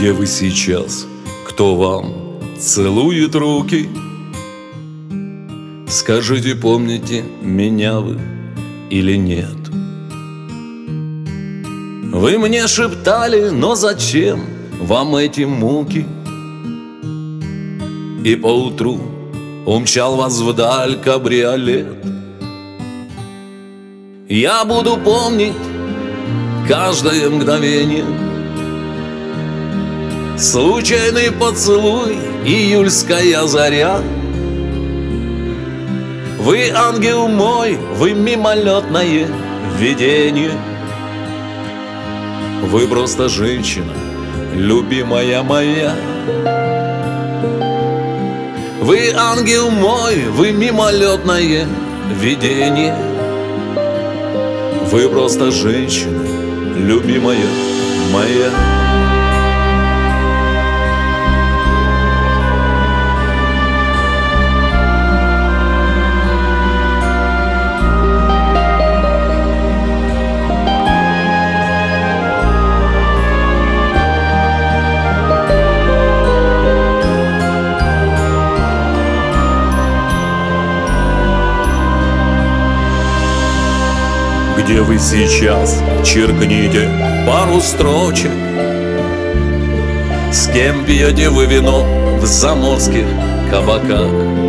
Где вы сейчас? Кто вам целует руки? Скажите, помните меня вы или нет? Вы мне шептали, но зачем вам эти муки? И поутру умчал вас вдаль кабриолет. Я буду помнить каждое мгновение, случайный поцелуй, июльская заря. Вы ангел мой, вы мимолетное видение. Вы просто женщина, любимая моя. Вы ангел мой, вы мимолетное видение. Вы просто женщина, любимая моя. Где вы сейчас? Черкните пару строчек. С кем пьете вы вино в заморских кабаках?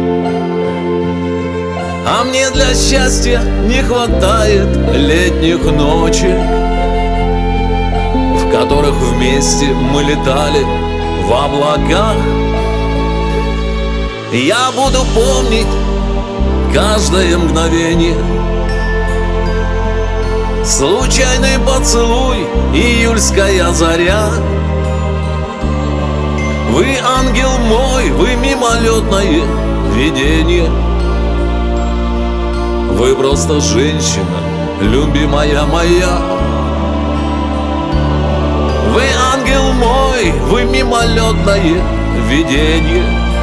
А мне для счастья не хватает летних ночей, в которых вместе мы летали в облаках. Я буду помнить каждое мгновение, случайный поцелуй, июльская заря. Вы ангел мой, вы мимолетное видение. Вы просто женщина, любимая моя. Вы ангел мой, вы мимолетное видение.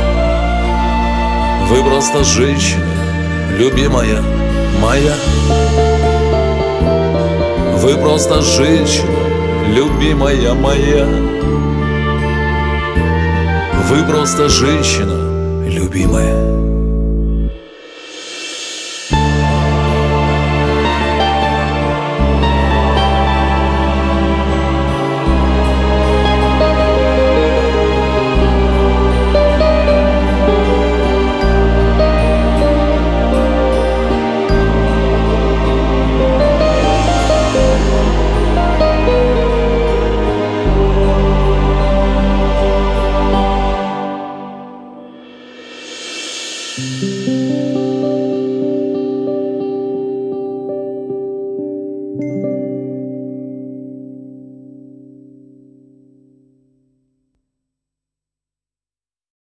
Вы просто женщина, любимая моя. Вы просто женщина, любимая моя. Вы просто женщина, любимая